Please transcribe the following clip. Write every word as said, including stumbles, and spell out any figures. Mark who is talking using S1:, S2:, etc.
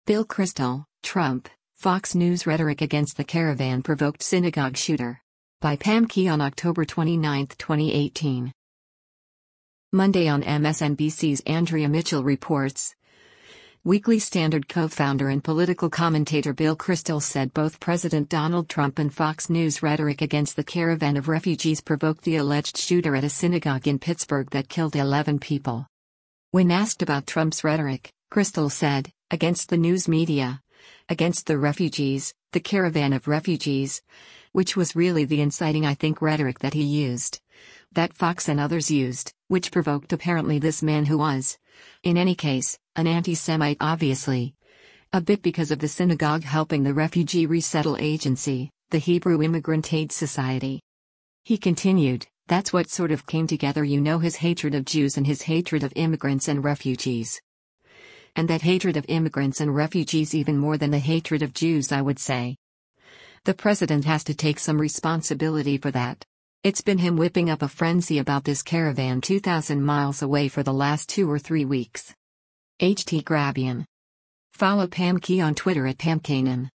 S1: Bill Kristol, Trump, Fox News rhetoric against the caravan provoked synagogue shooter. By Pam Key on October twenty-ninth, twenty eighteen. Monday on M S N B C's Andrea Mitchell reports. Weekly Standard co-founder and political commentator Bill Kristol said both President Donald Trump and Fox News rhetoric against the caravan of refugees provoked the alleged shooter at a synagogue in Pittsburgh that killed eleven people. When asked about Trump's rhetoric, Kristol said, against the news media, against the refugees, the caravan of refugees, which was really the inciting I think rhetoric that he used. That Fox and others used, which provoked apparently this man who was, in any case, an anti-Semite obviously. A bit because of the synagogue helping the Refugee Resettle Agency, the Hebrew Immigrant Aid Society. He continued, that's what sort of came together, you know, his hatred of Jews and his hatred of immigrants and refugees. And that hatred of immigrants and refugees even more than the hatred of Jews, I would say. The president has to take some responsibility for that. It's been him whipping up a frenzy about this caravan two thousand miles away for the last two or three weeks. H T Grabian. Follow Pam Key on Twitter at Pam Kanan.